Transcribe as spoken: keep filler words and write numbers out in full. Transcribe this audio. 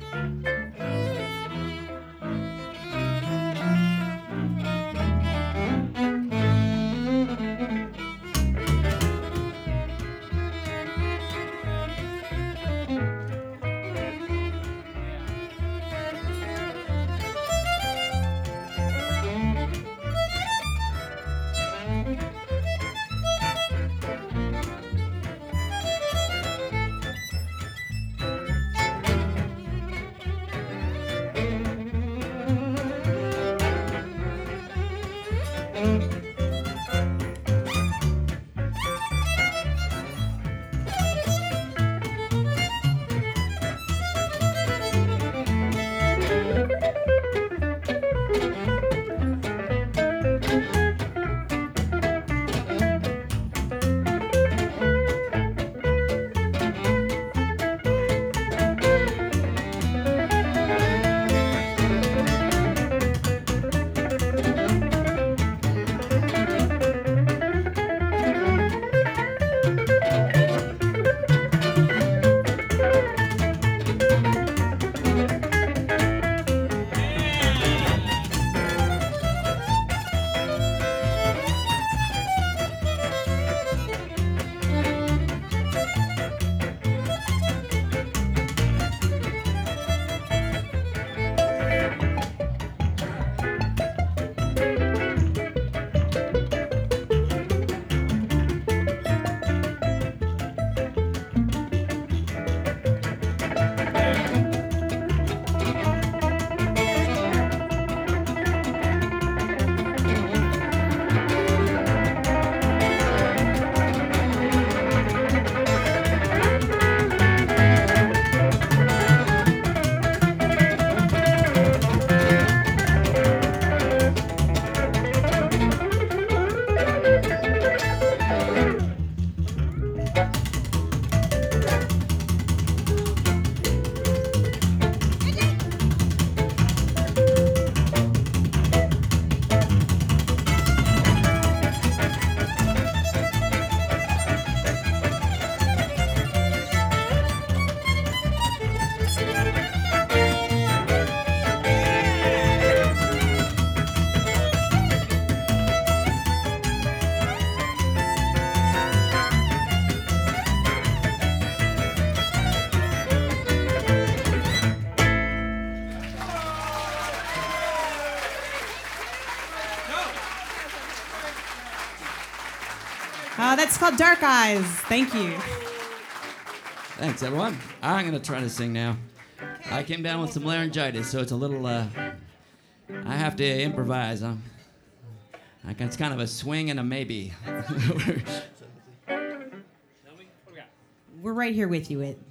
Uh, that's called Dark Eyes. Thank you. Thanks, everyone. I'm going to try to sing now. I came down with some laryngitis, so it's a little, uh, I have to improvise. Um, I can, it's kind of a swing and a maybe. We're right here with you. It.